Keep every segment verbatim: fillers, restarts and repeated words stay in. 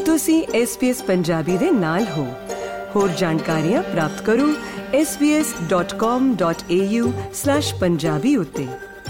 ਤੁਸੀਂ S B S Punjabi ਦੇ ਨਾਲ ਹੋ। ਹੋਰ ਜਾਣਕਾਰੀਆਂ ਪ੍ਰਾਪਤ ਕਰੋ S B S dot com dot A U slash Punjabi ਉੱਤੇ।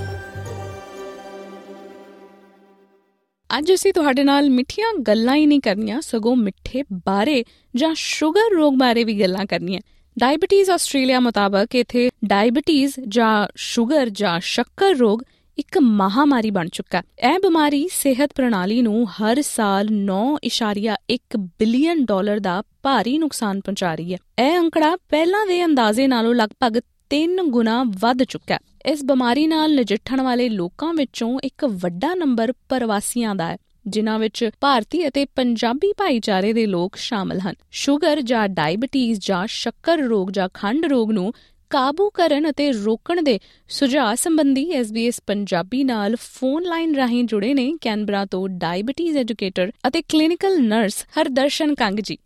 ਅੱਜ ਅਸੀਂ ਤੁਹਾਡੇ ਨਾਲ ਮਿੱਠੀਆਂ ਗੱਲਾਂ ਹੀ ਨਹੀਂ ਕਰਨੀਆਂ, ਸਗੋਂ ਮਿੱਠੇ ਬਾਰੇ ਜਾਂ ਸ਼ੂਗਰ ਰੋਗ ਬਾਰੇ ਵੀ ਗੱਲਾਂ ਕਰਨੀਆਂ। ਡਾਇਬਟੀਜ਼ ਆਸਟ੍ਰੇਲੀਆ ਮੁਤਾਬਕ ਇੱਥੇ ਡਾਇਬਟੀਜ਼ ਜਾਂ ਸ਼ੂਗਰ ਜਾਂ ਸ਼ੱਕਰ ਰੋਗ ਇੱਕ ਮਹਾਮਾਰੀ ਬਣ ਚੁੱਕਾ। ਇਹ ਬਿਮਾਰੀ ਸਿਹਤ ਪ੍ਰਣਾਲੀ ਨੂੰ ਹਰ ਸਾਲ ਨੌ ਇਸ਼ਾਰੀਆ ਇੱਕ ਬਿਲੀਅਨ ਡਾਲਰ ਦਾ ਭਾਰੀ ਨੁਕਸਾਨ ਪਹੁੰਚਾ ਰਹੀ ਹੈ। ਇਹ ਅੰਕੜਾ ਪਹਿਲਾਂ ਦੇ ਅੰਦਾਜ਼ੇ ਨਾਲੋਂ ਲਗਭਗ ਤਿੰਨ ਗੁਣਾ ਵੱਧ ਚੁੱਕਾ। ਇਸ ਬਿਮਾਰੀ ਨਾਲ ਨਜਿੱਠਣ ਵਾਲੇ ਲੋਕਾਂ ਵਿੱਚੋਂ ਇੱਕ ਵੱਡਾ ਨੰਬਰ ਪ੍ਰਵਾਸੀਆਂ ਦਾ ਹੈ, ਜਿਨ੍ਹਾਂ ਵਿੱਚ ਭਾਰਤੀ ਅਤੇ ਪੰਜਾਬੀ ਭਾਈਚਾਰੇ ਦੇ ਲੋਕ ਸ਼ਾਮਲ ਹਨ। ਸ਼ੂਗਰ ਜਾਂ ਡਾਇਬਟੀਜ਼ ਜਾਂ ਸ਼ੱਕਰ ਰੋਗ ਜਾਂ ਖੰਡ ਰੋਗ ਨੂੰ ਕਾਬੂ ਕਰਨ ਅਤੇ ਰੋਕਣ ਦੇ ਸੁਝਾਅ ਸੰਬੰਧੀ ਐਸ ਬੀ ਐਸ ਪੰਜਾਬੀ ਨਾਲ ਫੋਨ ਲਾਈਨ ਰਾਹੀਂ ਜੁੜੇ ਨੇ ਕੈਨਬਰਾ ਤੋਂ ਡਾਇਬਟੀਜ਼ ਐਜੂਕੇਟਰ ਅਤੇ ਕਲੀਨਿਕਲ ਨਰਸ ਹਰਦਰਸ਼ਨ ਕੰਗ ਜੀ।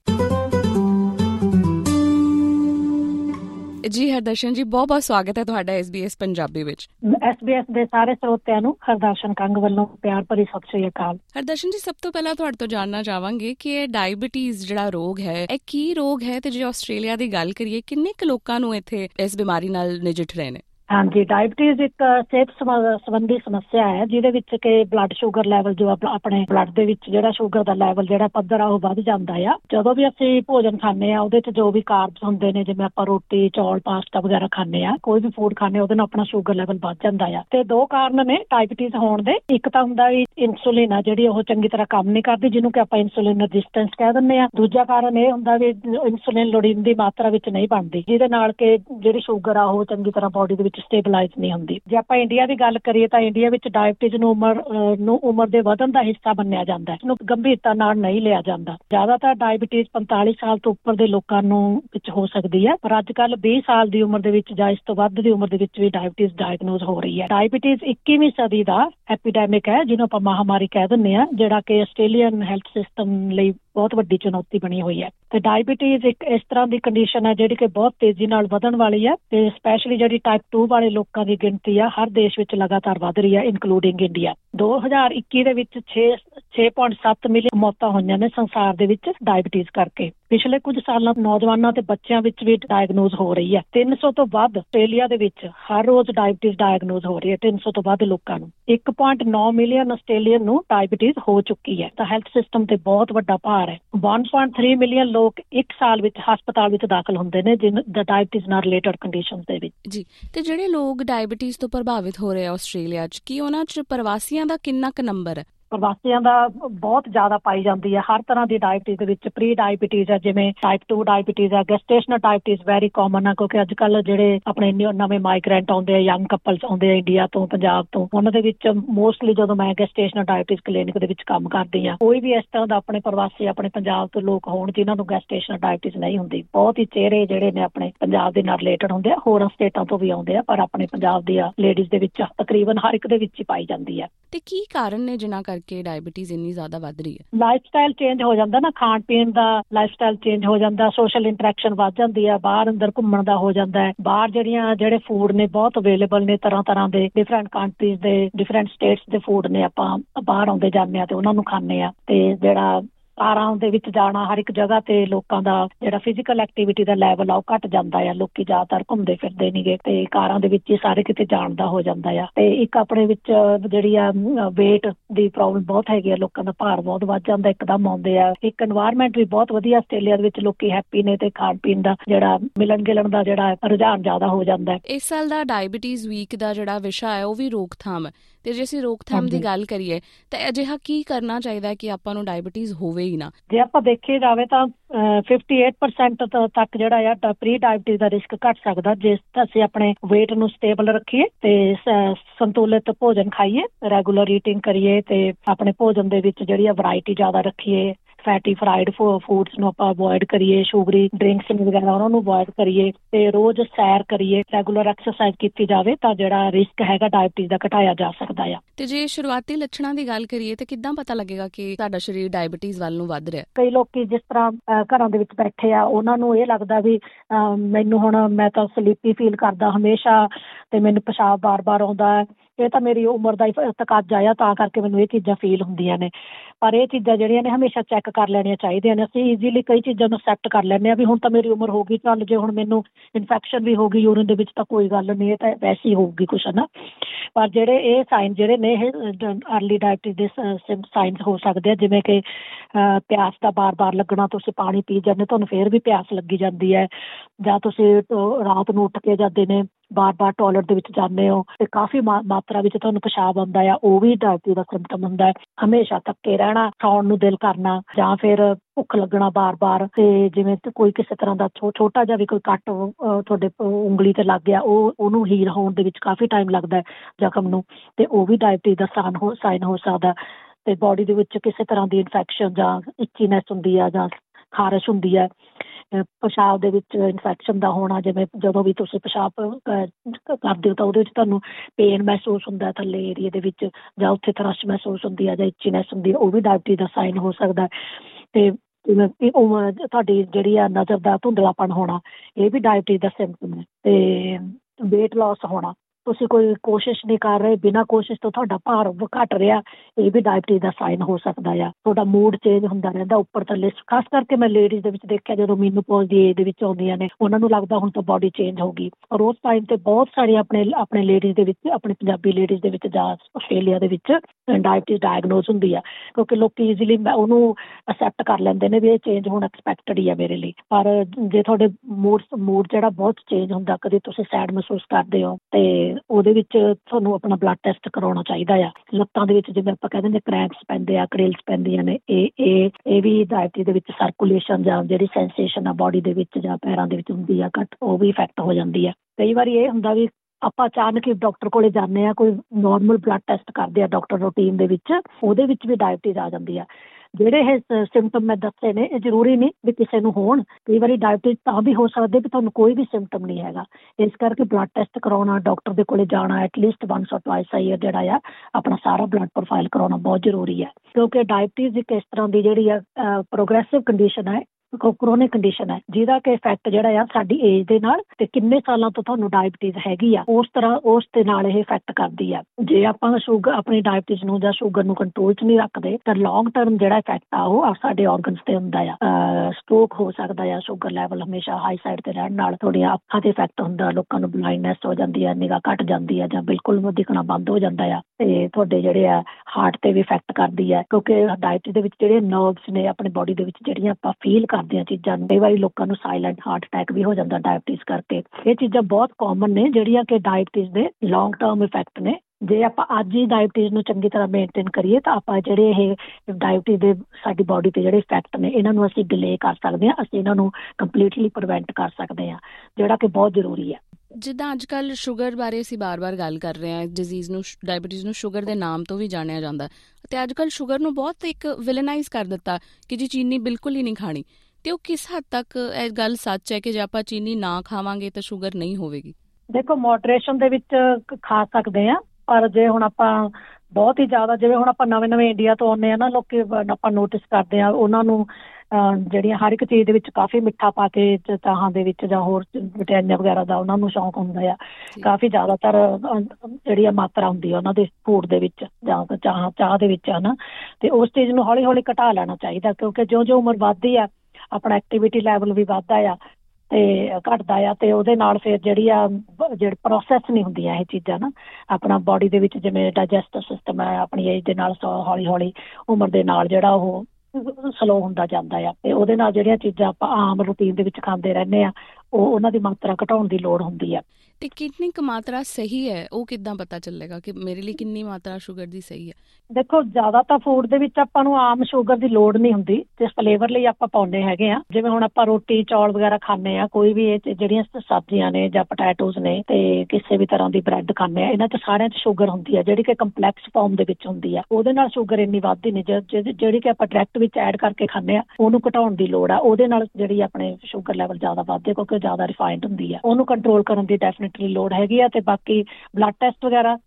ਜੀ ਹਰਦਰਸ਼ਨ ਜੀ, ਬਹੁਤ ਬਹੁਤ ਸਵਾਗਤ ਹੈ ਤੁਹਾਡਾ ਐਸ ਬੀ ਐਸ ਪੰਜਾਬੀ ਵਿੱਚ। ਐਸ ਬੀ ਐਸ ਦੇ ਸਾਰੇ ਸਰੋਤਿਆਂ ਨੂੰ ਹਰਦਰਸ਼ਨ ਕੰਗ ਵੱਲੋਂ ਪਿਆਰ ਭਰੀ ਸਤਿ ਸ਼੍ਰੀ ਅਕਾਲ। ਹਰਦਰਸ਼ਨ ਜੀ, ਸਭ ਤੋਂ ਪਹਿਲਾਂ ਤੁਹਾਡੇ ਤੋਂ ਜਾਣਨਾ ਚਾਹਾਂਗੇ ਕਿ ਇਹ ਡਾਇਬਟੀਜ਼ ਜਿਹੜਾ ਰੋਗ ਹੈ, ਇਹ ਕੀ ਰੋਗ ਹੈ ਤੇ ਜੇ ਆਸਟ੍ਰੇਲੀਆ ਦੀ ਗੱਲ ਕਰੀਏ ਕਿੰਨੇ ਕੁ ਲੋਕਾਂ ਨੂੰ ਇੱਥੇ ਇਸ ਬਿਮਾਰੀ ਨਾਲ ਨਜਿੱਠ ਰਹੇ ਨੇ? ਹਾਂਜੀ, ਡਾਇਬਟੀਜ਼ ਇੱਕ ਸਿਹਤ ਸੰਬੰਧੀ ਸਮੱਸਿਆ ਹੈ ਜਿਹਦੇ ਵਿੱਚ ਕਿ ਬਲੱਡ ਸ਼ੂਗਰ ਲੈਵਲ ਜੋ ਆਪਣੇ ਬਲੱਡ ਦੇ ਵਿੱਚ ਜਿਹੜਾ ਸ਼ੂਗਰ ਦਾ ਲੈਵਲ ਜਿਹੜਾ ਪੱਧਰ ਆ ਉਹ ਵੱਧ ਜਾਂਦਾ ਆ। ਜਦੋਂ ਵੀ ਅਸੀਂ ਭੋਜਨ ਖਾਂਦੇ ਆ ਉਹਦੇ ਚ ਜੋ ਵੀ ਕਾਰਬਸ ਹੁੰਦੇ ਨੇ, ਜਿਵੇਂ ਆਪਾਂ ਰੋਟੀ, ਚੌਲ, ਪਾਸਤਾ ਵਗੈਰਾ ਖਾਂਦੇ ਆ, ਕੋਈ ਵੀ ਫੂਡ ਖਾਂਦੇ ਉਹਦੇ ਨਾਲ ਆਪਣਾ ਸ਼ੂਗਰ ਲੈਵਲ ਵੱਧ ਜਾਂਦਾ ਆ। ਤੇ ਦੋ ਕਾਰਨ ਨੇ ਡਾਇਬਟੀਜ਼ ਹੋਣ ਦੇ। ਇੱਕ ਤਾਂ ਹੁੰਦਾ ਵੀ ਇਨਸੂਲਿਨ ਆ ਜਿਹੜੀ ਉਹ ਚੰਗੀ ਤਰ੍ਹਾਂ ਕੰਮ ਨਹੀਂ ਕਰਦੀ, ਜਿਹਨੂੰ ਕਿ ਆਪਾਂ ਇਨਸੂਲਿਨ ਰੈਜ਼ਿਸਟੈਂਸ ਕਹਿ ਦਿੰਦੇ ਆ। ਦੂਜਾ ਕਾਰਨ ਇਹ ਹੁੰਦਾ ਵੀ ਇਨਸੂਲਿਨ ਲੋੜੀਂਦੀ ਮਾਤਰਾ ਵਿੱਚ ਨਹੀਂ ਬਣਦੀ, ਜਿਹਦੇ ਨਾਲ ਕਿ ਜਿਹੜੀ ਸ਼ੂਗਰ ਆ ਉਹ ਚੰਗੀ ਤਰ੍ਹਾਂ ਬੋਡੀ ਦੇ ਵਿੱਚ ਸਟੇਬਲਾਈਜ਼ ਨਹੀਂ ਹੁੰਦੀ। ਜੇ ਆਪਾਂ ਇੰਡੀਆ ਦੀ ਗੱਲ ਕਰੀਏ ਤਾਂ ਇੰਡੀਆ ਵਿੱਚ ਡਾਇਬਟੀਜ਼ ਨੂੰ ਉਮਰ ਨੂੰ ਉਮਰ ਦੇ ਵਧਣ ਦਾ ਹਿੱਸਾ ਮੰਨਿਆ ਜਾਂਦਾ ਹੈ, ਇਹਨੂੰ ਗੰਭੀਰਤਾ ਨਾਲ ਨਹੀਂ ਲਿਆ ਜਾਂਦਾ। ਜ਼ਿਆਦਾਤਰ ਡਾਇਬਟੀਜ਼ ਪੰਤਾਲੀ ਸਾਲ ਤੋਂ ਉੱਪਰ ਦੇ ਲੋਕਾਂ ਨੂੰ ਵਿੱਚ ਹੋ ਸਕਦੀ ਹੈ, ਪਰ ਅੱਜ ਕੱਲ੍ਹ ਵੀਹ ਸਾਲ ਦੀ ਉਮਰ ਦੇ ਵਿੱਚ ਜਾਂ ਇਸ ਤੋਂ ਵੱਧ ਦੀ ਉਮਰ ਦੇ ਵਿੱਚ ਵੀ ਡਾਇਬਟੀਜ਼ ਡਾਇਗਨੋਜ਼ ਹੋ ਰਹੀ ਹੈ। ਡਾਇਬਟੀਜ਼ ਇੱਕੀਵੀਂ ਸਦੀ ਦਾ ਐਪੀਡੈਮਿਕ ਹੈ, ਜਿਹਨੂੰ ਆਪਾਂ ਮਹਾਮਾਰੀ ਕਹਿ ਦਿੰਦੇ ਹਾਂ, ਜਿਹੜਾ ਕਿ ਆਸਟ੍ਰੇਲੀਅਨ ਹੈਲਥ ਸਿਸਟਮ ਲਈ ਬਹੁਤ ਵੱਡੀ ਚੁਣੌਤੀ ਬਣੀ ਹੋਈ ਹੈ। ਤੇ ਡਾਇਬਟੀਜ਼ ਇੱਕ ਇਸ ਤਰ੍ਹਾਂ ਦੀ ਕੰਡੀਸ਼ਨ ਹੈ ਜਿਹੜੀ ਕਿ ਬਹੁਤ ਤੇਜ਼ੀ ਨਾਲ ਵਧਣ ਵਾਲੀ ਹੈ, ਤੇ ਸਪੈਸ਼ਲੀ ਜਿਹੜੀ ਟਾਈਪ ਟੂ ਵਾਲੇ ਲੋਕਾਂ ਦੀ ਗਿਣਤੀ ਆ ਹਰ ਦੇਸ਼ ਵਿੱਚ ਲਗਾਤਾਰ ਵਧ ਰਹੀ ਹੈ, ਇਨਕਲੂਡਿੰਗ ਇੰਡੀਆ। ਦੋ ਹਜ਼ਾਰ ਇੱਕੀ ਦੇ ਵਿੱਚ ਛੇ ਛੇ ਪੁਆਇੰਟ ਸੱਤ ਮਿਲੀਅਨ ਮੌਤਾਂ ਹੋਈਆਂ ਨੇ ਸੰਸਾਰ ਦੇ ਵਿੱਚ ਡਾਇਬਟੀਜ਼ ਕਰਕੇ। ਪਿਛਲੇ ਕੁਝ ਸਾਲਾਂ ਨੌਜਵਾਨਾਂ ਤੇ ਬੱਚਿਆਂ ਵਿੱਚ ਵੀ ਡਾਇਗਨੋਜ਼ ਹੋ ਰਹੀ ਹੈ। ਤਿੰਨ ਸੌ ਤੋਂ ਵੱਧ ਆਸਟ੍ਰੇਲੀਆ ਦੇ ਵਿੱਚ ਹਰ ਰੋਜ਼ ਡਾਇਬਟੀਜ਼ ਡਾਇਗਨੋਜ਼ ਹੋ ਰਹੀ ਹੈ, ਤਿੰਨ ਸੌ ਤੋਂ ਵੱਧ ਲੋਕਾਂ ਨੂੰ। ਇੱਕ ਪੁਆਇੰਟ ਨੌ ਮਿਲੀਅਨ ਆਸਟ੍ਰੇਲੀਅਨ ਨੂੰ ਡਾਇਬਟੀਜ਼ ਹੋ ਚੁੱਕੀ ਹੈ, ਤਾਂ ਹੈਲਥ ਸਿਸਟਮ ਤੇ ਬਹੁਤ ਵੱਡਾ ਭਾਰ ਹੈ। ਇੱਕ ਪੁਆਇੰਟ ਤਿੰਨ ਮਿਲੀਅਨ ਲੋਕ ਇੱਕ ਸਾਲ ਵਿੱਚ ਹਸਪਤਾਲ ਵਿੱਚ ਦਾਖਲ ਹੁੰਦੇ ਨੇ ਜਿਨ ਡਾਇਬਟੀਜ਼ ਨਾਲ ਰਿਲੇਟਡ ਕੰਡੀਸ਼ਨਸ ਦੇ ਵਿੱਚ। ਜੀ, ਤੇ ਜਿਹੜੇ ਲੋਕ ਡਾਇਬਟੀਜ਼ ਤੋਂ ਪ੍ਰਭਾਵਿਤ ਹੋ ਰਹੇ ਆ ਆਸਟ੍ਰੇਲੀਆ 'ਚ, ਕੀ ਉਹਨਾਂ 'ਚ ਪ੍ਰਵਾਸੀਆਂ ਦਾ ਕਿੰਨਾ ਕੁ ਨੰਬਰ ਹੈ? ਪ੍ਰਵਾਸੀਆਂ ਦਾ ਬਹੁਤ ਜ਼ਿਆਦਾ ਪਾਈ ਜਾਂਦੀ ਹੈ। ਹਰ ਤਰ੍ਹਾਂ ਦੀ ਡਾਇਬਟੀਜ਼ ਦੇ ਵਿੱਚ ਪ੍ਰੀ ਡਾਇਬਟੀਜ਼ ਹੈ, ਜਿਵੇਂ ਟਾਈਪ ਟੂ ਡਾਇਬਟੀਜ਼ ਹੈ, ਗੈਸਟੇਸ਼ਨਲ ਡਾਇਬਟੀਜ਼ ਵੈਰੀ ਕਾਮਨ ਹੈ, ਕਿਉਂਕਿ ਅੱਜ ਕੱਲ੍ਹ ਜਿਹੜੇ ਆਪਣੇ ਨਵੇਂ ਮਾਈਗ੍ਰੈਂਟ ਆਉਂਦੇ ਆ, ਯੰਗ ਕਪਲਸ ਆਉਂਦੇ ਆ ਇੰਡੀਆ ਤੋਂ, ਪੰਜਾਬ ਤੋਂ, ਉਹਨਾਂ ਦੇ ਵਿੱਚ ਮੋਸਟਲੀ ਜਦੋਂ ਮੈਂ ਗੈਸਟੇਸ਼ਨਲ ਡਾਇਬਟੀਜ਼ ਕਲੀਨਿਕ ਦੇ ਵਿੱਚ ਕੰਮ ਕਰਦੀ ਹਾਂ, ਕੋਈ ਵੀ ਇਸ ਤਰ੍ਹਾਂ ਦਾ ਆਪਣੇ ਪ੍ਰਵਾਸੀ ਆਪਣੇ ਪੰਜਾਬ ਤੋਂ ਲੋਕ ਹੋਣ ਜਿਨ੍ਹਾਂ ਨੂੰ ਗੈਸਟੇਸ਼ਨਲ ਡਾਇਬਟੀਜ਼ ਨਹੀਂ ਹੁੰਦੀ। ਬਹੁਤ ਹੀ ਚਿਹਰੇ ਜਿਹੜੇ ਨੇ ਆਪਣੇ ਪੰਜਾਬ ਦੇ ਨਾਲ ਰਿਲੇਟਡ ਹੁੰਦੇ ਆ, ਹੋਰਾਂ ਸਟੇਟਾਂ ਤੋਂ ਵੀ ਆਉਂਦੇ ਆ, ਪਰ ਆਪਣੇ ਪੰਜਾਬ ਦੀਆਂ ਲੇਡੀਜ਼ ਦੇ ਵਿੱਚ ਤਕਰੀਬਨ ਹਰ ਇੱਕ ਦੇ ਵਿੱਚ ਹੀ ਪਾਈ ਜਾਂਦੀ ਹੈ। ਤੇ ਕੀ ਕਾਰਨ ਨੇ ਜਿਨ੍ਹਾਂ ਕਰਕੇ ਡਾਇਬਟੀਜ਼ ਇੰਨੀ ਜ਼ਿਆਦਾ ਵੱਧ ਰਹੀ ਹੈ? ਲਾਈਫ ਸਟਾਈਲ ਚੇਂਜ ਹੋ ਜਾਂਦਾ ਨਾ, ਖਾਣ ਪੀਣ ਦਾ ਲਾਈਫ ਸਟਾਈਲ ਚੇਂਜ ਹੋ ਜਾਂਦਾ, ਸੋਸ਼ਲ ਇੰਟਰੈਕਸ਼ਨ ਵੱਧ ਜਾਂਦੀ ਹੈ, ਬਾਹਰ ਅੰਦਰ ਘੁੰਮਣ ਦਾ ਹੋ ਜਾਂਦਾ ਹੈ। ਬਾਹਰ ਜਿਹੜੀਆਂ ਜਿਹੜੇ ਫੂਡ ਨੇ ਬਹੁਤ ਅਵੇਲੇਬਲ ਨੇ, ਤਰ੍ਹਾਂ ਤਰ੍ਹਾਂ ਦੇ ਡਿਫਰੈਂਟ ਕੰਟਰੀਜ਼ ਦੇ ਡਿਫਰੈਂਟ ਸਟੇਟਸ ਦੇ ਫੂਡ ਨੇ, ਆਪਾਂ ਬਾਹਰ ਆਉਂਦੇ ਜਾਂਦੇ ਹਾਂ ਤੇ ਉਹਨਾਂ ਨੂੰ ਖਾਂਦੇ ਹਾਂ। ਤੇ ਜਿਹੜਾ ਕਾਰਾਂ ਦੇ ਵਿੱਚ ਜਾਣਾ, ਹਰ ਇੱਕ ਜਗ੍ਹਾ ਤੇ ਲੋਕਾਂ ਦਾ ਜਿਹੜਾ ਫਿਜ਼ੀਕਲ ਐਕਟੀਵਿਟੀ ਦਾ ਲੈਵਲ ਆ ਉਹ ਘੱਟ ਜਾਂਦਾ ਆ। ਲੋਕੀ ਜ਼ਿਆਦਾਤਰ ਘੁੰਮਦੇ ਫਿਰਦੇ ਨੀਗੇ ਤੇ ਕਾਰਾਂ ਦੇ ਵਿੱਚ ਹੀ ਸਾਰੇ ਕਿਤੇ ਜਾਣ ਦਾ ਹੋ ਜਾਂਦਾ ਆ। ਤੇ ਇੱਕ ਆਪਣੇ ਵਿੱਚ ਜਿਹੜੀ ਆ ਵੇਟ ਦੀ ਪ੍ਰੋਬਲਮ ਬਹੁਤ ਹੈਗੀ ਆ, ਲੋਕਾਂ ਦਾ ਭਾਰ ਬਹੁਤ ਵੱਧ ਜਾਂਦਾ, ਇੱਕਦਮ ਆਉਂਦੇ ਆ। ਇੱਕ এনवायरमेंट ਵੀ ਬਹੁਤ ਵਧੀਆ ਆਸਟ੍ਰੇਲੀਆ ਦੇ ਵਿੱਚ, ਲੋਕੀ ਹੈਪੀ ਨੇ ਤੇ ਖਾਣ ਪੀਣ ਦਾ ਜਿਹੜਾ ਮਿਲਣ ਗਿਲਣ ਦਾ ਜਿਹੜਾ ਰੁਝਾਨ ਜ਼ਿਆਦਾ ਹੋ ਜਾਂਦਾ ਹੈ। ਇਸ ਸਾਲ ਦਾ ਡਾਇਬਟੀਜ਼ ਵੀਕ ਦਾ ਜਿਹੜਾ ਵਿਸ਼ਾ ਹੈ ਉਹ ਵੀ ਰੋਕਥਾਮ ਹੈ, ਤੇ ਜੇ ਅਸੀਂ ਰੋਕਥਾਮ ਦੀ ਗੱਲ ਕਰੀਏ ਤਾਂ ਅਜਿਹਾ ਕੀ ਕਰਨਾ ਚਾਹੀਦਾ ਹੈ ਕਿ ਆਪਾਂ ਨੂੰ ਡਾਇਬਟੀਜ਼ ਹੋਵੇ ਹੀ ਨਾ? ਜੇ ਆਪਾਂ ਦੇਖਿਆ ਜਾਵੇ ਤਾਂ ਫਿਫਟੀ ਏਟ ਪਰਸੈਂਟ ਤੱਕ ਜਿਹੜਾ ਆ ਪ੍ਰੀ ਡਾਇਬਟੀਜ਼ ਦਾ ਰਿਸਕ ਘੱਟ ਸਕਦਾ ਜੇ ਅਸੀਂ ਆਪਣੇ ਵੇਟ ਨੂੰ ਸਟੇਬਲ ਰੱਖੀਏ ਤੇ ਸੰਤੁਲਿਤ ਭੋਜਨ ਖਾਈਏ, ਰੈਗੂਲਰ ਈਟਿੰਗ ਕਰੀਏ ਤੇ ਆਪਣੇ ਭੋਜਨ ਦੇ ਵਿੱਚ ਜਿਹੜੀ ਆ ਵੈਰਾਈਟੀ ਜ਼ਿਆਦਾ ਰੱਖੀਏ, ਫੈਟੀ ਫਰਾਈਡ ਫੂਡਸ ਨੂੰ ਆਪਾਂ ਅਵੋਇਡ ਕਰੀਏ, ਸ਼ੂਗਰੀ ਡਰਿੰਕਸ ਵਗੈਰਾ ਉਹਨਾਂ ਨੂੰ ਅਵੋਇਡ ਕਰੀਏ ਤੇ ਰੋਜ਼ ਸੈਰ ਕਰੀਏ, ਰੈਗੂਲਰ ਐਕਸਰਸਾਈਜ਼ ਕੀਤੀ ਜਾਵੇ ਤਾਂ ਜਿਹੜਾ ਰਿਸਕ ਹੈਗਾ ਡਾਇਬਟੀਜ਼ ਦਾ ਘਟਾਇਆ ਜਾ ਸਕਦਾ ਆ। ਤੇ ਜੇ ਸ਼ੁਰੂਆਤੀ ਲੱਛਣਾਂ ਦੀ ਗੱਲ ਕਰੀਏ ਤਾਂ ਕਿੱਦਾਂ ਪਤਾ ਲੱਗੇਗਾ ਕਿ ਤੁਹਾਡਾ ਸਰੀਰ ਡਾਇਬਟੀਜ਼ ਵੱਲ ਨੂੰ ਵੱਧ ਰਿਹਾ? ਕਈ ਲੋਕੀ ਜਿਸ ਤਰ੍ਹਾਂ ਘਰਾਂ ਦੇ ਵਿੱਚ ਬੈਠੇ ਆ, ਉਹਨਾਂ ਨੂੰ ਇਹ ਲੱਗਦਾ ਵੀ ਮੈਨੂੰ ਹੁਣ ਮੈਂ ਤਾਂ ਸਲੀਪੀ ਫੀਲ ਕਰਦਾ ਹਮੇਸ਼ਾ ਤੇ ਮੈਨੂੰ ਪਿਸ਼ਾਬ ਬਾਰ ਬਾਰ ਆਉਂਦਾ ਹੈ ਇਹ ਤਾਂ ਮੇਰੀ ਉਮਰ ਦਾ ਹੀ ਤਕਾਜ਼ਾ ਆ, ਤਾਂ ਕਰਕੇ ਮੈਨੂੰ ਇਹ ਚੀਜ਼ਾਂ ਫੀਲ ਹੁੰਦੀਆਂ ਨੇ। ਪਰ ਇਹ ਚੀਜ਼ਾਂ ਜਿਹੜੀਆਂ ਨੇ ਹਮੇਸ਼ਾ ਚੈੱਕ ਕਰ ਲੈਣੀਆਂ ਚਾਹੀਦੀਆਂ ਨੇ। ਅਸੀਂ ਈਜ਼ੀਲੀ ਕਈ ਚੀਜ਼ਾਂ ਨੂੰ ਅਸੈਪਟ ਕਰ ਲੈਂਦੇ ਹਾਂ ਵੀ ਹੁਣ ਤਾਂ ਮੇਰੀ ਉਮਰ ਹੋ ਗਈ, ਚੱਲ ਜੇ ਹੁਣ ਮੈਨੂੰ ਇਨਫੈਕਸ਼ਨ ਵੀ ਹੋ ਗਈ ਯੂਰਿਨ ਦੇ ਵਿੱਚ ਤਾਂ ਕੋਈ ਗੱਲ ਨਹੀਂ, ਇਹ ਤਾਂ ਵੈਸੇ ਹੀ ਹੋਊਗੀ ਕੁਛ, ਹੈ ਨਾ। ਪਰ ਜਿਹੜੇ ਇਹ ਸਾਈਨ ਜਿਹੜੇ ਨੇ ਇਹ ਅਰਲੀ ਡਾਇਬਟੀਜ਼ ਦੇ ਸਾਈਨ ਹੋ ਸਕਦੇ ਆ, ਜਿਵੇਂ ਕਿ ਪਿਆਸ ਦਾ ਬਾਰ ਬਾਰ ਲੱਗਣਾ, ਤੁਸੀਂ ਪਾਣੀ ਪੀ ਜਾਂਦੇ ਤੁਹਾਨੂੰ ਫਿਰ ਵੀ ਪਿਆਸ ਲੱਗੀ ਜਾਂਦੀ ਹੈ, ਜਾਂ ਤੁਸੀਂ ਰਾਤ ਨੂੰ ਉੱਠ ਕੇ ਜਾਂਦੇ ਨੇ ਬਾਰ ਬਾਰ ਟੋਇਲਟ ਦੇ ਵਿੱਚ ਜਾਂਦੇ ਹੋ ਤੇ ਕਾਫੀ ਮਾ ਮਾਤਰਾ ਵਿੱਚ ਤੁਹਾਨੂੰ ਪਿਸ਼ਾਬ ਆਉਂਦਾ ਆ, ਉਹ ਵੀ ਡਾਇਬਟੀਜ਼ ਦਾ ਸਿੰਪਟਮ ਹੁੰਦਾ ਹੈ। ਹਮੇਸ਼ਾ ਥੱਕੇ ਰਹਿਣਾ, ਖਾਣ ਨੂੰ ਦਿਲ ਕਰਨਾ, ਜਾਂ ਫਿਰ ਭੁੱਖ ਲੱਗਣਾ ਬਾਰ ਬਾਰ, ਤੇ ਜਿਵੇਂ ਕੋਈ ਕਿਸੇ ਤਰ੍ਹਾਂ ਦਾ ਛੋਟਾ ਜਿਹਾ ਵੀ ਕੋਈ ਕੱਟ ਤੁਹਾਡੇ ਉਂਗਲੀ ਤੇ ਲੱਗ ਗਿਆ, ਉਹ ਉਹਨੂੰ ਹੀਲ ਹੋਣ ਦੇ ਵਿੱਚ ਕਾਫੀ ਟਾਈਮ ਲੱਗਦਾ ਜ਼ਖਮ ਨੂੰ, ਤੇ ਉਹ ਵੀ ਡਾਇਬਟੀਜ਼ ਦਾ ਸਾਈਨ ਹੋ ਸਾਈਨ ਹੋ ਸਕਦਾ। ਤੇ ਬੋਡੀ ਦੇ ਵਿੱਚ ਕਿਸੇ ਤਰ੍ਹਾਂ ਦੀ ਇਨਫੈਕਸ਼ਨ ਜਾਂ ਇੱਚੀਨੈਸ ਹੁੰਦੀ ਆ ਜਾਂ ਖਾਰਿਸ਼ ਹੁੰਦੀ ਹੈ, ਪਿਸ਼ਾਬ ਦੇ ਵਿੱਚ ਇਨਫੈਕਸ਼ਨ ਦਾ ਹੋਣਾ, ਜਿਵੇਂ ਜਦੋਂ ਵੀ ਤੁਸੀਂ ਪਿਸ਼ਾਬ ਕਰਦੇ ਹੋ ਤਾਂ ਉਹਦੇ ਵਿੱਚ ਤੁਹਾਨੂੰ ਪੇਨ ਮਹਿਸੂਸ ਹੁੰਦਾ ਥੱਲੇ ਏਰੀਏ ਦੇ ਵਿੱਚ, ਜਾਂ ਉੱਥੇ ਥਰਸ਼ ਮਹਿਸੂਸ ਹੁੰਦੀ ਹੈ ਜਾਂ ਇੱਚੀਨੈਸ ਹੁੰਦੀ ਹੈ, ਉਹ ਵੀ ਡਾਇਬਟੀਜ਼ ਦਾ ਸਾਈਨ ਹੋ ਸਕਦਾ। ਤੇ ਜਿਵੇਂ ਉਹ ਤੁਹਾਡੀ ਜਿਹੜੀ ਆ ਨਜ਼ਰ ਦਾ ਧੁੰਦਲਾਪਣ ਹੋਣਾ, ਇਹ ਵੀ ਡਾਇਬਟੀਜ਼ ਦਾ ਸਿੰਪਟਮ ਹੈ। ਤੇ ਵੇਟ ਲੋਸ ਹੋਣਾ, ਤੁਸੀਂ ਕੋਈ ਕੋਸ਼ਿਸ਼ ਨਹੀਂ ਕਰ ਰਹੇ, ਬਿਨਾਂ ਕੋਸ਼ਿਸ਼ ਤੋਂ ਤੁਹਾਡਾ ਭਾਰ ਘਟ ਰਿਹਾ, ਇਹ ਵੀ ਡਾਇਬਟੀਜ਼ ਦਾ ਸਾਈਨ ਹੋ ਸਕਦਾ ਆ। ਤੁਹਾਡਾ ਮੂਡ ਚੇਂਜ ਹੁੰਦਾ ਰਹਿੰਦਾ ਉੱਪਰ ਥੱਲੇ, ਖਾਸ ਕਰਕੇ ਮੈਂ ਲੇਡੀਜ਼ ਦੇ ਵਿੱਚ ਦੇਖਿਆ ਜਦੋਂ ਮੀਨੋਪੌਜ਼ ਦੀ ਏਜ ਦੇ ਵਿੱਚ ਆਉਂਦੀਆਂ ਨੇ, ਉਹਨਾਂ ਨੂੰ ਲੱਗਦਾ ਹੁਣ ਤਾਂ ਬੋਡੀ ਚੇਂਜ ਹੋ ਗਈ। ਔਰ ਉਸ ਟਾਈਮ ਤੇ ਬਹੁਤ ਸਾਰੀਆਂ ਆਪਣੇ ਆਪਣੇ ਲੇਡੀਜ਼ ਦੇ ਵਿੱਚ, ਆਪਣੇ ਪੰਜਾਬੀ ਲੇਡੀਜ਼ ਦੇ ਵਿੱਚ ਜਾਂ ਆਸਟ੍ਰੇਲੀਆ ਦੇ ਵਿੱਚ ਡਾਇਬਟੀਜ਼ ਡਾਇਗਨੋਜ਼ ਹੁੰਦੀ ਆ, ਕਿਉਂਕਿ ਲੋਕ ਈਜ਼ੀਲੀ ਉਹਨੂੰ ਅਸੈਪਟ ਕਰ ਲੈਂਦੇ ਨੇ ਵੀ ਇਹ ਚੇਂਜ ਹੁਣ ਐਕਸਪੈਕਟਡ ਹੀ ਆ ਮੇਰੇ ਲਈ। ਪਰ ਜੇ ਤੁਹਾਡੇ ਮੂਡ ਮੂਡ ਜਿਹੜਾ ਬਹੁਤ ਚੇਂਜ ਹੁੰਦਾ, ਕਦੇ ਤੁਸੀਂ ਸੈਡ ਮਹਿਸੂਸ ਕਰਦੇ ਹੋ, ਤੇ ਉਹਦੇ ਵਿੱਚ ਤੁਹਾਨੂੰ ਆਪਣਾ ਬਲੱਡ ਟੈਸਟ ਕਰਾਉਣਾ ਚਾਹੀਦਾ ਆ। ਲੱਤਾਂ ਦੇ ਵਿੱਚ ਜਿਵੇਂ ਆਪਾਂ ਕਹਿੰਦੇ ਨੇ ਕਰੈਂਪਸ ਪੈਂਦੇ ਆ, ਕ੍ਰੇਲਸ ਪੈਂਦੀਆਂ ਨੇ, ਇਹ ਇਹ ਇਹ ਵੀ ਡਾਇਬਟੀਜ਼ ਦੇ ਵਿੱਚ ਸਰਕੂਲੇਸ਼ਨ ਜਾਂ ਜਿਹੜੀ ਸੈਂਸੇਸ਼ਨ ਆ ਬੋਡੀ ਦੇ ਵਿੱਚ ਜਾਂ ਪੈਰਾਂ ਦੇ ਵਿੱਚ ਹੁੰਦੀ ਆ ਘੱਟ, ਉਹ ਵੀ ਇਫੈਕਟ ਹੋ ਜਾਂਦੀ ਆ। ਕਈ ਵਾਰੀ ਇਹ ਹੁੰਦਾ ਵੀ ਆਪਾਂ ਅਚਾਨਕ ਹੀ ਡਾਕਟਰ ਕੋਲੇ ਜਾਂਦੇ ਆ, ਕੋਈ ਨੋਰਮਲ ਬਲੱਡ ਟੈਸਟ ਕਰਦੇ ਆ ਡਾਕਟਰ ਰੂਟੀਨ ਦੇ ਵਿੱਚ, ਉਹਦੇ ਵਿੱਚ ਵੀ ਡਾਇਬਟੀਜ਼ ਆ ਜਾਂਦੀ ਆ। ਜਿਹੜੇ ਇਹ ਸਿੰਪਟਮ ਮੈਂ ਦੱਸੇ ਨੇ, ਇਹ ਜ਼ਰੂਰੀ ਨਹੀਂ ਵੀ ਕਿਸੇ ਨੂੰ ਹੋਣ, ਕਈ ਵਾਰੀ ਡਾਇਬਟੀਜ਼ ਤਾਂ ਵੀ ਹੋ ਸਕਦੇ ਵੀ ਤੁਹਾਨੂੰ ਕੋਈ ਵੀ ਸਿੰਪਟਮ ਨਹੀਂ ਹੈਗਾ। ਇਸ ਕਰਕੇ ਬਲੱਡ ਟੈਸਟ ਕਰਾਉਣਾ, ਡਾਕਟਰ ਦੇ ਕੋਲੇ ਜਾਣਾ at least once or twice a year ਜਿਹੜਾ ਆ ਆਪਣਾ ਸਾਰਾ ਬਲੱਡ ਪ੍ਰੋਫਾਈਲ ਕਰਾਉਣਾ ਬਹੁਤ ਜ਼ਰੂਰੀ ਹੈ, ਕਿਉਂਕਿ ਡਾਇਬਟੀਜ਼ ਇੱਕ ਇਸ ਤਰ੍ਹਾਂ ਦੀ ਜਿਹੜੀ ਆ ਪ੍ਰੋਗਰੈਸਿਵ ਕੰਡੀਸ਼ਨ ਹੈ, ਕਰੋਨਿਕ ਕੰਡੀਸ਼ਨ ਹੈ, ਜਿਹਦਾ ਕਿ ਇਫੈਕਟ ਜਿਹੜਾ ਆ ਸਾਡੀ ਏਜ ਦੇ ਨਾਲ ਤੇ ਕਿੰਨੇ ਸਾਲਾਂ ਤੋਂ ਤੁਹਾਨੂੰ ਡਾਇਬਟੀਜ਼ ਹੈਗੀ ਆ ਉਸ ਤਰ੍ਹਾਂ ਉਸ ਦੇ ਨਾਲ ਇਹ ਇਫੈਕਟ ਕਰਦੀ ਆ। ਜੇ ਆਪਾਂ ਸ਼ੂਗਰ ਆਪਣੀ ਡਾਇਬਟੀਜ਼ ਨੂੰ ਜਾਂ ਸ਼ੂਗਰ ਨੂੰ ਕੰਟਰੋਲ 'ਚ ਨਹੀਂ ਰੱਖਦੇ ਤਾਂ ਲੌਂਗ ਟਰਮ ਜਿਹੜਾ ਇਫੈਕਟ ਆ ਉਹ ਸਾਡੇ ਔਰਗਨਸ ਤੇ ਹੁੰਦਾ ਆ। ਸਟ੍ਰੋਕ ਹੋ ਸਕਦਾ ਆ, ਸ਼ੂਗਰ ਲੈਵਲ ਹਮੇਸ਼ਾ ਹਾਈ ਸਾਈਡ ਤੇ ਰਹਿਣ ਨਾਲ ਤੁਹਾਡੀਆਂ ਅੱਖਾਂ ਤੇ ਇਫੈਕਟ ਹੁੰਦਾ, ਲੋਕਾਂ ਨੂੰ ਬਲਾਈਂਡਨੈਸ ਹੋ ਜਾਂਦੀ ਆ, ਨਿਗਾਹ ਘੱਟ ਜਾਂਦੀ ਆ ਜਾਂ ਬਿਲਕੁਲ ਦਿਖਣਾ ਬੰਦ ਹੋ ਜਾਂਦਾ ਆ, ਤੇ ਤੁਹਾਡੇ ਜਿਹੜੇ ਆ ਹਾਰਟ ਤੇ ਵੀ ਇਫੈਕਟ ਕਰਦੀ ਹੈ, ਕਿਉਂਕਿ ਡਾਇਬਟੀਜ਼ ਦੇ ਵਿੱਚ ਜਿਹੜੇ ਨਰਵਸ ਨੇ ਆਪਣੀ ਬੋਡੀ ਦੇ ਵਿੱਚ ਜਿਹੜੀਆਂ ਆਪਾਂ ਫੀਲ ਕਰਦੇ ਹਾਂ ਚੀਜ਼ਾਂ ਨੂੰ, ਕਈ ਵਾਰੀ ਲੋਕਾਂ ਨੂੰ ਸਾਇਲੈਂਟ ਹਾਰਟ ਅਟੈਕ ਵੀ ਹੋ ਜਾਂਦਾ ਡਾਇਬਟੀਜ਼ ਕਰਕੇ। ਇਹ ਚੀਜ਼ਾਂ ਬਹੁਤ ਕਾਮਨ ਨੇ ਜਿਹੜੀਆਂ ਕਿ ਡਾਇਬਟੀਜ਼ ਦੇ ਲੌਂਗ ਟਰਮ ਇਫੈਕਟ ਨੇ। ਜੇ ਆਪਾਂ ਅੱਜ ਹੀ ਡਾਇਬਟੀਜ਼ ਨੂੰ ਚੰਗੀ ਤਰ੍ਹਾਂ ਮੇਨਟੇਨ ਕਰੀਏ ਤਾਂ ਆਪਾਂ ਜਿਹੜੇ ਇਹ ਡਾਇਬਟੀਜ਼ ਦੇ ਸਾਡੀ ਬੋਡੀ ਤੇ ਜਿਹੜੇ ਇਫੈਕਟ ਨੇ ਇਹਨਾਂ ਨੂੰ ਅਸੀਂ ਡਿਲੇ ਕਰ ਸਕਦੇ ਹਾਂ, ਅਸੀਂ ਇਹਨਾਂ ਨੂੰ ਕੰਪਲੀਟਲੀ ਪ੍ਰੀਵੈਂਟ ਕਰ ਸਕਦੇ ਹਾਂ, ਜਿਹੜਾ ਕਿ ਬਹੁਤ ਜ਼ਰੂਰੀ ਹੈ। ਜਿੱਦਾਂ ਅੱਜ ਕੱਲ੍ਹ ਸ਼ੂਗਰ ਬਾਰੇ ਅਸੀਂ ਬਾਰ-ਬਾਰ ਗੱਲ ਕਰ ਰਹੇ ਹਾਂ, ਡਿਜ਼ੀਜ਼ ਨੂੰ ਡਾਇਬਟੀਜ਼ ਨੂੰ ਸ਼ੂਗਰ ਦੇ ਨਾਮ ਤੋਂ ਵੀ ਜਾਣਿਆ ਜਾਂਦਾ, ਅਤੇ ਅੱਜ ਕੱਲ੍ਹ ਸ਼ੂਗਰ ਨੂੰ ਬਹੁਤ ਇੱਕ ਵਿਲਨਾਈਜ਼ ਕਰ ਦਿੱਤਾ ਕਿ ਜੀ ਚੀਨੀ ਬਿਲਕੁਲ ਹੀ ਨਹੀਂ ਖਾਣੀ, ਤੇ ਉਹ ਕਿਸ ਹੱਦ ਤੱਕ ਇਹ ਗੱਲ ਸੱਚ ਹੈ ਕਿ ਜੇ ਆਪਾਂ ਚੀਨੀ ਨਾ ਖਾਵਾਂਗੇ ਤਾਂ ਸ਼ੂਗਰ ਨਹੀਂ ਹੋਵੇਗੀ? ਦੇਖੋ, ਮੋਡਰੇਸ਼ਨ ਦੇ ਵਿੱਚ ਖਾ ਸਕਦੇ ਹਾਂ, ਪਰ ਜੇ ਹੁਣ ਆਪਾਂ ਬਹੁਤ ਹੀ ਜ਼ਿਆਦਾ, ਜਿਵੇਂ ਹੁਣ ਆਪਾਂ ਨਵੇਂ ਨਵੇਂ ਇੰਡੀਆ ਤੋਂ ਆਉਂਦੇ ਹਾਂ ਨਾ, ਲੋਕੀ ਆਪਾਂ ਨੋਟਿਸ ਕਰਦੇ ਹਾਂ ਉਹਨਾਂ ਨੂੰ ਜਿਹੜੀਆਂ ਹਰ ਇੱਕ ਚੀਜ਼ ਦੇ ਵਿੱਚ ਕਾਫੀ ਮਿੱਠਾ ਪਾ ਕੇ ਚਾਹਾਂ ਦੇ ਵਿੱਚ ਜਾਂ ਹੋਰ ਮਠਿਆਈਆਂ ਵਗੈਰਾ ਦਾ ਉਹਨਾਂ ਨੂੰ ਸ਼ੌਂਕ ਹੁੰਦਾ ਆ, ਕਾਫੀ ਜ਼ਿਆਦਾਤਰ ਜਿਹੜੀ ਆ ਮਾਤਰਾ ਹੁੰਦੀ ਆ ਉਹਨਾਂ ਦੇ ਫੂਡ ਦੇ ਵਿੱਚ ਜਾਂ ਚਾਹ ਚਾਹ ਦੇ ਵਿੱਚ, ਹੈ ਨਾ। ਤੇ ਉਸ ਚੀਜ਼ ਨੂੰ ਹੌਲੀ ਹੌਲੀ ਘਟਾ ਲੈਣਾ ਚਾਹੀਦਾ, ਕਿਉਂਕਿ ਜਿਉਂ ਜਿਉਂ ਉਮਰ ਵੱਧਦੀ ਆ ਆਪਣਾ ਐਕਟੀਵਿਟੀ ਲੈਵਲ ਵੀ ਵੱਧਦਾ ਆ ਤੇ ਘਟਦਾ ਆ, ਤੇ ਉਹਦੇ ਨਾਲ ਫਿਰ ਜਿਹੜੀ ਆ ਜਿਹੜੇ ਪ੍ਰੋਸੈਸ ਨਹੀਂ ਹੁੰਦੀਆਂ ਇਹ ਚੀਜ਼ਾਂ ਨਾ ਆਪਣਾ ਬੋਡੀ ਦੇ ਵਿੱਚ, ਜਿਵੇਂ ਡਾਈਜੈਸਟਿਵ ਸਿਸਟਮ ਹੈ ਆਪਣੀ ਏਜ ਦੇ ਨਾਲ ਹੌਲੀ ਹੌਲੀ ਉਮਰ ਦੇ ਨਾਲ ਜਿਹੜਾ ਉਹ ਸਲੋ ਹੁੰਦਾ ਜਾਂਦਾ ਆ, ਤੇ ਉਹਦੇ ਨਾਲ ਜਿਹੜੀਆਂ ਚੀਜ਼ਾਂ ਆਪਾਂ ਆਮ ਰੂਟੀਨ ਦੇ ਵਿੱਚ ਖਾਂਦੇ ਰਹਿੰਦੇ ਆ ਉਹ ਉਹਨਾਂ ਦੀ ਮਾਤਰਾ ਘਟਾਉਣ ਦੀ ਲੋੜ ਹੁੰਦੀ ਆ। ਤੇ ਕਿੰਨੀ ਕੁ ਮਾਤਰਾ ਸਹੀ ਹੈ ਉਹ ਕਿੱਦਾਂ ਪਤਾ ਚੱਲੇਗਾ ਕਿ ਮੇਰੇ ਲਈ ਕਿੰਨੀ ਮਾਤਰਾ ਸ਼ੂਗਰ ਦੀ ਸਹੀ ਹੈ? ਦੇਖੋ, ਜ਼ਿਆਦਾ ਤਾਂ ਫੂਡ ਦੇ ਵਿੱਚ ਆਪਾਂ ਨੂੰ ਆਮ ਸ਼ੂਗਰ ਦੀ ਲੋੜ ਨਹੀਂ ਹੁੰਦੀ, ਤੇ ਫਲੇਵਰ ਲਈ ਆਪਾਂ ਪਾਉਂਦੇ ਹੈਗੇ ਆ। ਜਿਵੇਂ ਹੁਣ ਆਪਾਂ ਰੋਟੀ ਚੌਲ ਵਗੈਰਾ ਖਾਂਦੇ ਆ, ਕੋਈ ਵੀ ਇਹ ਜਿਹੜੀਆਂ ਸਬਜ਼ੀਆਂ ਨੇ ਜਾਂ ਪੋਟੈਟੋਜ਼ ਨੇ ਤੇ ਕਿਸੇ ਵੀ ਤਰ੍ਹਾਂ ਦੀ ਬ੍ਰੈਡ ਖਾਂਦੇ ਆ, ਇਹਨਾਂ 'ਚ ਸਾਰਿਆਂ 'ਚ ਸ਼ੂਗਰ ਹੁੰਦੀ ਆ ਜਿਹੜੀ ਕਿ ਕੰਪਲੈਕਸ ਫਾਰਮ ਦੇ ਵਿੱਚ ਹੁੰਦੀ ਆ। ਉਹਦੇ ਨਾਲ ਸ਼ੂਗਰ ਇੰਨੀ ਵੱਧਦੀ ਨਹੀਂ, ਜਿਹੜੀ ਕਿ ਆਪਾਂ ਡਾਇਰੈਕਟ ਵਿੱਚ ਐਡ ਕਰਕੇ ਖਾਂਦੇ ਆ ਉਹਨੂੰ ਘਟਾਉਣ ਦੀ ਲੋੜ ਆ। ਉਹਦੇ ਨਾਲ ਜਿਹੜੀ ਆਪਣੇ ਸ਼ੂਗਰ ਲੈਵਲ ਜ਼ਿਆਦਾ ਵੱਧਦੇ ਕਿਉਂਕਿ ਜ਼ਿਆਦਾ ਰਿਫਾਈਨਡ ਹੁੰਦੀ ਆ, ਉਹਨੂੰ ਕੰਟਰੋਲ ਕਰਨ ਦੀ ਡੈਫੀਨਿਟਲੀ ਲੋੜ ਹੈਗੀ ਆ। ਤੇ ਬਾਕੀ ਬਲੱਡ ਟੈਸਟ ਵਗੈਰਾ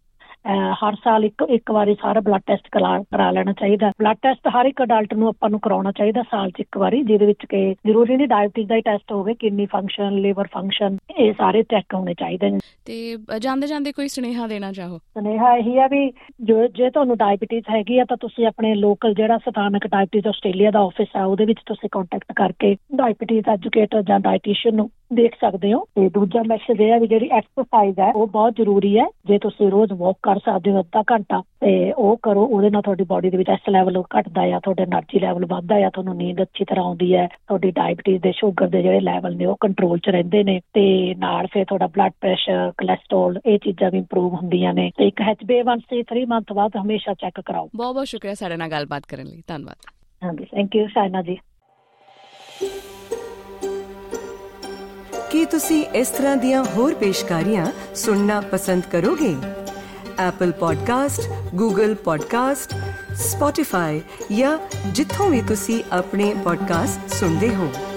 ਹਰ ਸਾਲ ਇੱਕ ਇੱਕ ਵਾਰੀ ਸਾਰਾ ਬਲੱਡ ਟੈਸਟ ਕਰਾ ਲੈਣਾ ਚਾਹੀਦਾ। ਬਲੱਡ ਟੈਸਟ ਹਰ ਇੱਕ ਅਡਲਟ ਨੂੰ ਆਪਾਂ ਨੂੰ ਕਰਾਉਣਾ ਚਾਹੀਦਾ ਸਾਲ 'ਚ ਇੱਕ ਵਾਰੀ, ਜਿਹਦੇ ਵਿੱਚ ਕਿ ਜ਼ਰੂਰੀ ਨਹੀਂ ਡਾਇਬਟੀਜ਼ ਦਾ ਹੀ ਟੈਸਟ ਹੋਵੇ, ਕਿਡਨੀ ਫੰਕਸ਼ਨ, ਲੀਵਰ ਫੰਕਸ਼ਨ, ਇਹ ਸਾਰੇ ਚੈੱਕ ਹੋਣੇ ਚਾਹੀਦੇ ਨੇ। ਤੇ ਜਾਂਦੇ ਜਾਂਦੇ ਕੋਈ ਸੁਨੇਹਾ ਦੇਣਾ ਚਾਹੋ? ਸੁਨੇਹਾ ਇਹੀ ਆ ਵੀ ਜੋ ਜੇ ਤੁਹਾਨੂੰ ਡਾਇਬਟੀਜ਼ ਹੈਗੀ ਆ ਤਾਂ ਤੁਸੀਂ ਆਪਣੇ ਲੋਕਲ ਜਿਹੜਾ ਸਥਾਨਕ ਡਾਇਬਟੀਜ਼ ਆਸਟ੍ਰੇਲੀਆ ਦਾ ਆਫਿਸ ਆ ਉਹਦੇ ਵਿੱਚ ਤੁਸੀਂ ਕੰਟੈਕਟ ਕਰਕੇ ਡਾਇਬਟੀਜ਼ ਐਜੂਕੇਟਰ ਜਾਂ ਡਾਇਟੀਸ਼ੀਅਨ ਨੂੰ ਦੇਖ ਸਕਦੇ ਹੋ। ਤੇ ਦੂਜਾ ਮੈਸੇਜ ਇਹ ਹੈ ਵੀ ਜਿਹੜੀ ਐਕਸਰਸਾਈਜ਼ ਹੈ ਉਹ ਬਹੁਤ ਜ਼ਰੂਰੀ ਹੈ। ਜੇ ਤੁਸੀਂ ਰੋਜ਼ ਵਾਕ ਕਰ ਸਕਦੇ ਹੋ ਅੱਧਾ ਘੰਟਾ ਤੇ ਉਹ ਕਰੋ, ਉਹਦੇ ਨਾਲ ਤੁਹਾਡੀ ਬੋਡੀ ਦੇ ਵਿੱਚ ਐਸ ਲੈਵਲ ਘਟਦਾ ਆ, ਤੁਹਾਡਾ એનર્ਜੀ ਲੈਵਲ ਵੱਧਦਾ ਆ, ਤੁਹਾਨੂੰ ਨੀਂਦ ਅੱਛੀ ਤਰ੍ਹਾਂ ਆਉਂਦੀ ਹੈ, ਤੁਹਾਡੀ ਡਾਇਬਟੀਜ਼ ਦੇ ਸ਼ੂਗਰ ਦੇ ਜਿਹੜੇ ਲੈਵਲ ਨੇ ਉਹ ਕੰਟਰੋਲ 'ਚ ਰਹਿੰਦੇ ਨੇ, ਤੇ ਨਾਲ ਫਿਰ ਤੁਹਾਡਾ ਬਲੱਡ ਪ੍ਰੈਸ਼ਰ, ਕੋਲੈਸਟਰੋਲ, ਇਹ ਚੀਜ਼ਾਂ ਵੀ ਇੰਪਰੂਵ ਹੁੰਦੀਆਂ ਨੇ। ਤੇ ਇੱਕ H B A one C three month ਬਾਅਦ ਹਮੇਸ਼ਾ ਚੈੱਕ ਕਰਾਓ। ਬਹੁਤ ਬਹੁਤ ਸ਼ੁਕਰੀਆ ਸਾਡੇ ਨਾਲ ਗੱਲਬਾਤ ਕਰਨ ਲਈ, ਧੰਨਵਾਦ। ਹਾਂਜੀ, ਥੈਂਕ ਯੂ ਸ਼ਾਇਨਾ ਜੀ। ਕੀ ਤੁਸੀਂ ਇਸ ਤਰ੍ਹਾਂ ਦੀਆਂ ਹੋਰ ਪੇਸ਼ਕਾਰੀਆਂ ਸੁਣਨਾ ਪਸੰਦ ਕਰੋਗੇ? Apple podcast, Google podcast, Spotify ਜਾਂ ਜਿੱਥੋਂ ਵੀ ਤੁਸੀਂ ਆਪਣੇ ਪੋਡਕਾਸਟ ਸੁਣਦੇ ਹੋ।